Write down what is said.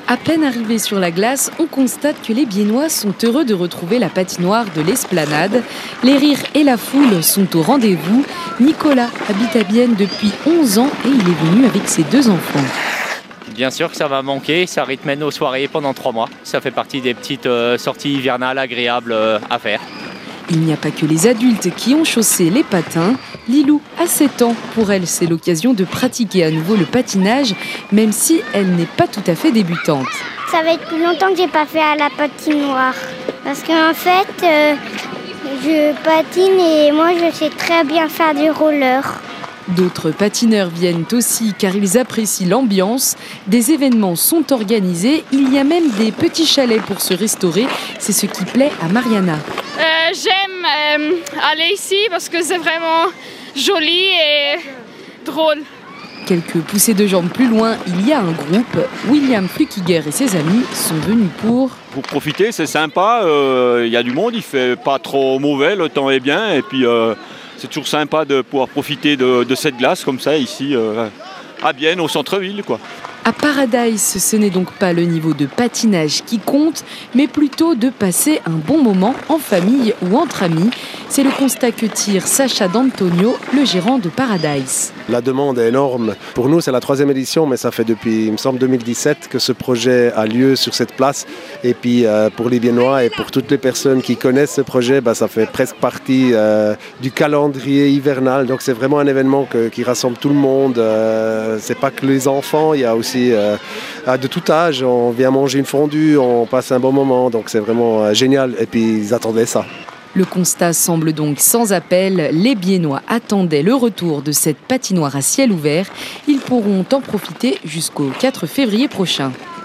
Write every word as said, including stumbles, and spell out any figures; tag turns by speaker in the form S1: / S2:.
S1: À peine arrivés sur la glace, on constate que les Biennois sont heureux de retrouver la patinoire de l'Esplanade. Les rires et la foule sont au rendez-vous. Nicolas habite à Bienne depuis onze ans et il est venu avec ses deux enfants.
S2: Bien sûr que ça va manquer, ça rythme nos soirées pendant trois mois. Ça fait partie des petites euh, sorties hivernales agréables euh, à faire.
S1: Il n'y a pas que les adultes qui ont chaussé les patins. Lilou a sept ans. Pour elle, c'est l'occasion de pratiquer à nouveau le patinage, même si elle n'est pas tout à fait débutante.
S3: Ça va être plus longtemps que j'ai pas fait à la patinoire. Parce qu'en fait, euh, je patine et moi je sais très bien faire du roller.
S1: D'autres patineurs viennent aussi car ils apprécient l'ambiance. Des événements sont organisés. Il y a même des petits chalets pour se restaurer. C'est ce qui plaît à Mariana.
S4: Euh, j'aime euh, aller ici parce que c'est vraiment joli et drôle.
S1: Quelques poussées de jambes plus loin, il y a un groupe. William Flukiger et ses amis sont venus pour...
S5: Pour profiter, c'est sympa. Il euh, y a du monde, il fait pas trop mauvais, le temps est bien. Et puis euh, c'est toujours sympa de pouvoir profiter de, de cette glace comme ça ici euh, à Bienne, au centre-ville, quoi.
S1: À Paradise, ce n'est donc pas le niveau de patinage qui compte, mais plutôt de passer un bon moment en famille ou entre amis. C'est le constat que tire Sacha D'Antonio, le gérant de Paradise.
S6: La demande est énorme. Pour nous, c'est la troisième édition, mais ça fait depuis, il me semble, deux mille dix-sept que ce projet a lieu sur cette place. Et puis, euh, pour les Biennois et pour toutes les personnes qui connaissent ce projet, bah, ça fait presque partie euh, du calendrier hivernal. Donc, c'est vraiment un événement que, qui rassemble tout le monde. Euh, c'est pas que les enfants, il y a aussi Euh, de tout âge, on vient manger une fondue, on passe un bon moment, donc c'est vraiment euh, génial et puis ils attendaient ça.
S1: Le constat semble donc sans appel, les Biennois attendaient le retour de cette patinoire à ciel ouvert, ils pourront en profiter jusqu'au quatre février prochain.